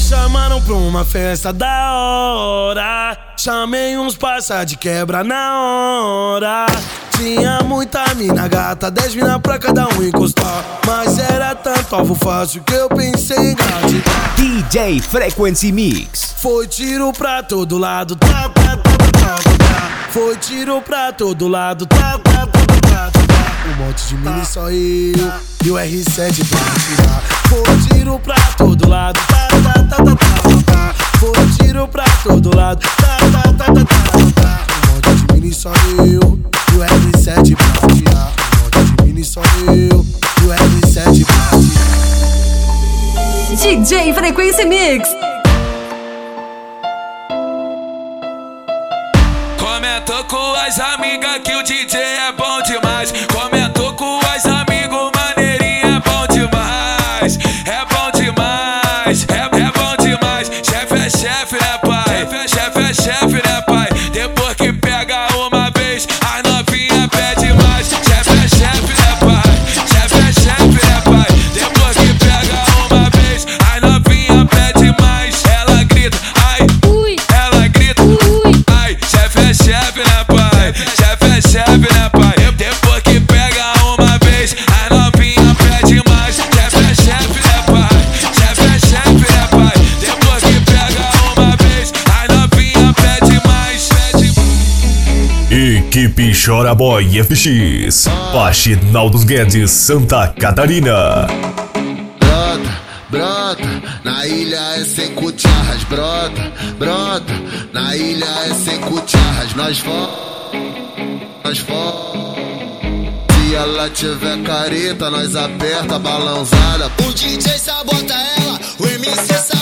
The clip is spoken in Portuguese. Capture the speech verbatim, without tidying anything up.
chamaram pra uma festa da hora. Chamei uns parça de quebra na hora. Tinha muita mina gata, dez mina pra cada um encostar. Mas era tanto alvo fácil que eu pensei em gatitar. D J Frequency Mix. Foi tiro pra todo lado, tá, tá, tá, tá, tá, tá. Foi tiro pra todo lado, tá, tá, tá, tá, tá, tá. Um monte de mini só eu e o R sete pra tirar. Foi tiro pra todo lado, tá, tá, tá, tá, tá, tá. Foi tiro pra todo lado, tá, tá, tá, tá, tá, tá. Um monte de mini só eu e o R sete pra tirar. Um monte de mini só eu e o R sete pra tirar. D J Frequency Mix. Comentou com as amigas que o D J é bom demais. Comentou com as amigos, maneirinho é bom demais. É bom demais, é, é bom demais. Chefe é chefe, né, pai? Chefe é chefe, né, pai? Depois que pega uma vez, as novinha pede mais. Chefe é chefe, né, pai? Chefe é chefe, né, pai? Depois que pega uma vez, as novinha pede mais. Ela grita, ai, ui. Ela grita, ui. Ai, chefe é chefe, né, pai? Chefe é chefe, né, pai? Depois que pega uma vez, as novinha pede mais. Chefe é chefe, né, pai? Chefe é chefe, né, pai? Depois que pega uma vez, as novinha pede mais. Equipe Chora Boy F X, Faxinal dos Guedes, Santa Catarina. Brota, brota, na ilha é sem cucharras. Brota, brota, na ilha é sem cucharras. Nós vamos, nós vamos. Se ela tiver careta, nós aperta a balãozada. O D J sabota ela, o M C sabota.